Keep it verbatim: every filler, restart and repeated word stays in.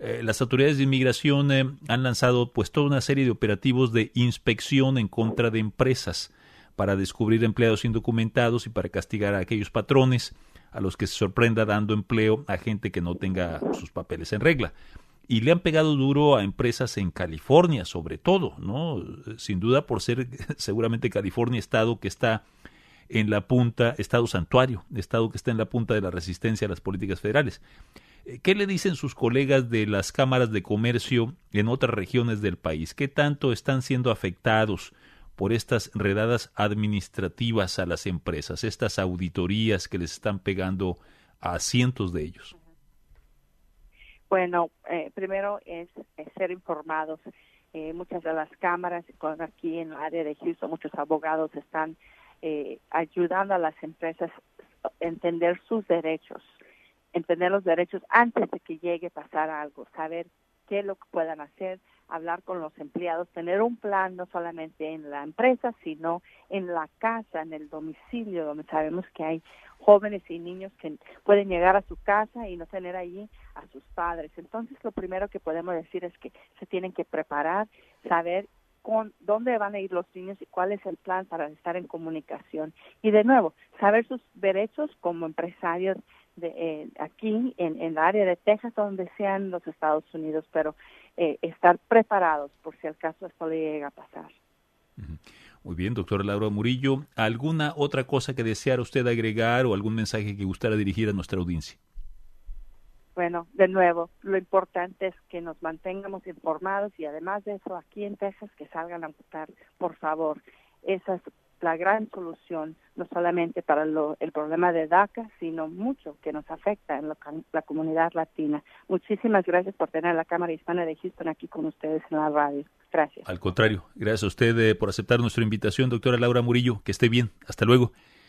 eh, las autoridades de inmigración eh, han lanzado pues toda una serie de operativos de inspección en contra de empresas para descubrir empleados indocumentados y para castigar a aquellos patrones a los que se sorprenda dando empleo a gente que no tenga sus papeles en regla. Y le han pegado duro a empresas en California, sobre todo, ¿no? Sin duda por ser seguramente California estado que está en la punta, estado santuario, estado que está en la punta de la resistencia a las políticas federales. ¿Qué le dicen sus colegas de las cámaras de comercio en otras regiones del país? ¿Qué tanto están siendo afectados por estas redadas administrativas a las empresas, estas auditorías que les están pegando a cientos de ellos? Bueno, eh, primero es, es ser informados. Eh, muchas de las cámaras aquí en el área de Houston, muchos abogados están eh, ayudando a las empresas a entender sus derechos, entender los derechos antes de que llegue a pasar algo, saber qué es lo que puedan hacer, hablar con los empleados, tener un plan no solamente en la empresa, sino en la casa, en el domicilio, donde sabemos que hay jóvenes y niños que pueden llegar a su casa y no tener allí a sus padres. Entonces, lo primero que podemos decir es que se tienen que preparar, saber con dónde van a ir los niños y cuál es el plan para estar en comunicación. Y de nuevo, saber sus derechos como empresarios de, eh, aquí en, en la área de Texas, donde sean los Estados Unidos, pero eh, estar preparados por si al caso esto le llega a pasar. Muy bien, doctora Laura Murillo. ¿Alguna otra cosa que deseara usted agregar o algún mensaje que gustara dirigir a nuestra audiencia? Bueno, de nuevo, lo importante es que nos mantengamos informados y además de eso, aquí en Texas, que salgan a votar, por favor. Esa es la gran solución, no solamente para lo, el problema de DACA, sino mucho que nos afecta en lo, la comunidad latina. Muchísimas gracias por tener la Cámara Hispana de Houston aquí con ustedes en la radio. Gracias. Al contrario, gracias a usted eh, por aceptar nuestra invitación, doctora Laura Murillo. Que esté bien. Hasta luego.